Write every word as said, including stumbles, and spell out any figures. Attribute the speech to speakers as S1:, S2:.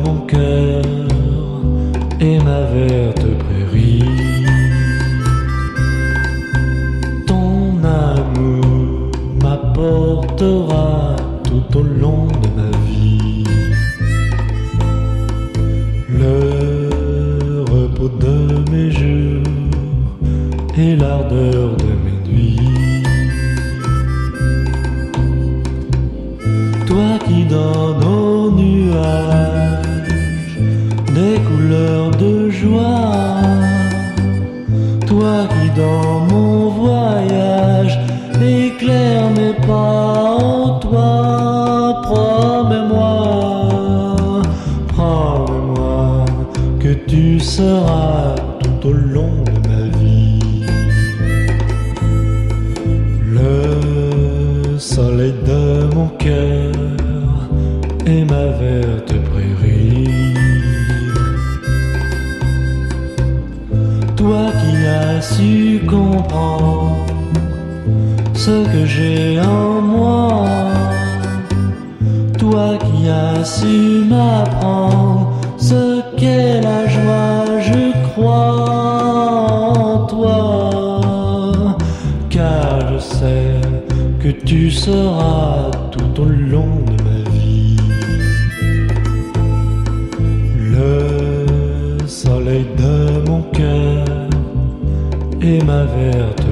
S1: mon cœur et ma verte prairie. Ton amour m'apportera tout au long de ma vie le repos de mes jours et l'ardeur de mes nuits. Toi qui donnes aux nuages des couleurs de joie, toi qui dans mon voyage éclaire mes pas, oh toi, promets-moi, promets-moi que tu seras tout au long de ma vie le soleil de mon cœur et ma verte prairie. Toi qui as su comprendre ce que j'ai en moi, toi qui as su m'apprendre ce qu'est la joie, je crois en toi, car je sais que tu seras tout au long de ma vie le soleil de mon cœur et ma verte